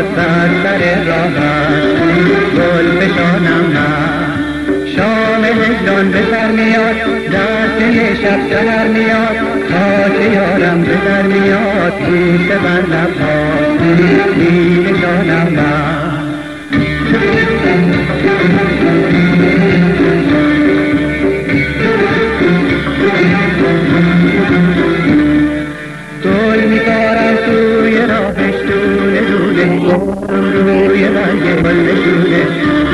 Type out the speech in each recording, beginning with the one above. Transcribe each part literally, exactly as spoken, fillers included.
میاد بر سر راهش گل بشانم من. شام هجران به سر میاد در طی شب سحر میاد تا که یارم به در میاد بوسه بر لبهاش می نشانم من. گل میکارم توی راهش دونه دونه گلم روی برگ گل نشونه.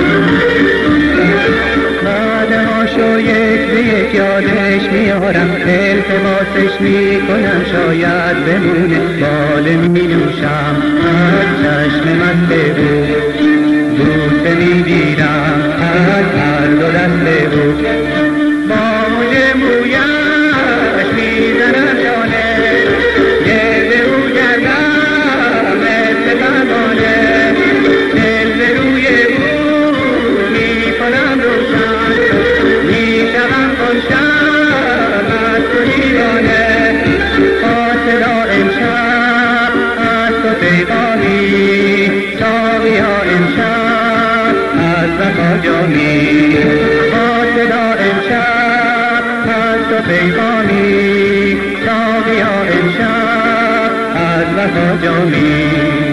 بعدهاشو یک به یک یادش میارم التماسش میکنم شاید بمونه. باله می نوشم از چشم مست بود بوسه میگیرم از هر دو دست بود. با موی مویش میزنم شانه گرد او گردم مثل پروانه. دل به روی او میکنم روشن میشوم خوشم از تو دیوانه. خاطرا امشب از تو پیغامی ساقیا امشب از وفا جامی. خاطرا امشب از تو پیغامی ساقیا امشب از وفا جامی.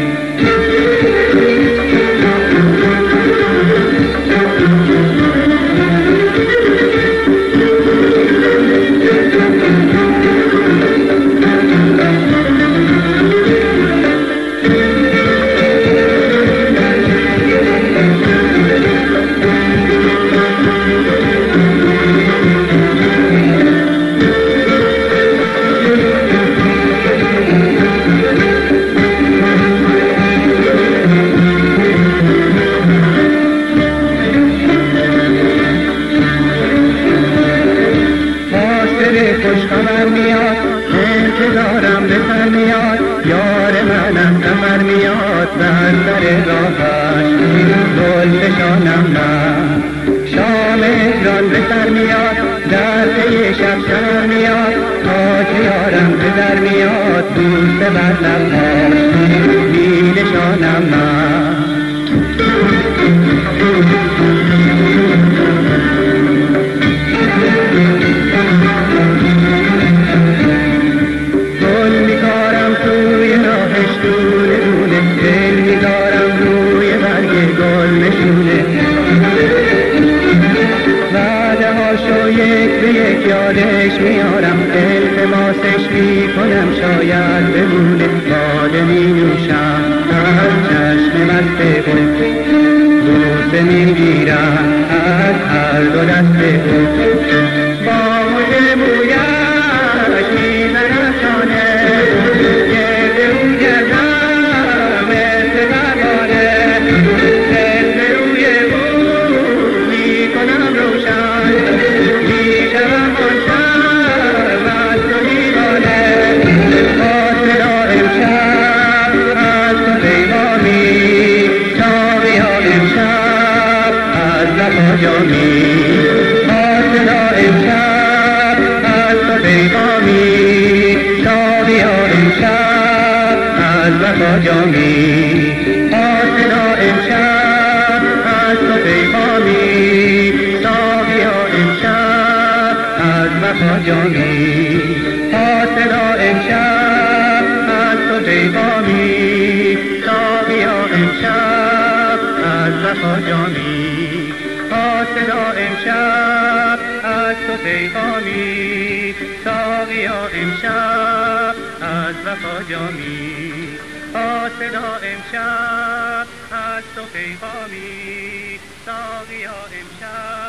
خوشخبر میاد انتظارم به سر میاد یار منم سفر میاد بر سر راهش گل بشانم من. شام هجران به سر میاد در پی شب سحر میاد تا که یارم به در میاد بوسه بر لبهاش می نشانم من. بعدهاشو یک به یک یادش میارم التماسش میکنم شاید بمونه. باده می نوشم از چشم مست بود بوسه میگیرم از هر دو دست بود. با موی مویش میزنم شانه گرد او گردم مثل پروانه. دل به روی او میکنم روشن میشوم خوشم از تو دیوانه. خاطرا امشب از تو پیغامی ساقیا امشب از وفا جامی. خاطرا امشب از تو پیغامی ساقیا امشب از وفا جامی. خاطرا امشب از تو پیغامی ساقیا امشب از وفا جامی. خاطرا امشب از تو پیغامی ساقیا امشب از وفا جامی. خاطرا امشب از تو پیغامی ساقیا امشب از وفا جامی. خاطرا امشب از تو پیغامی ساقیا امشب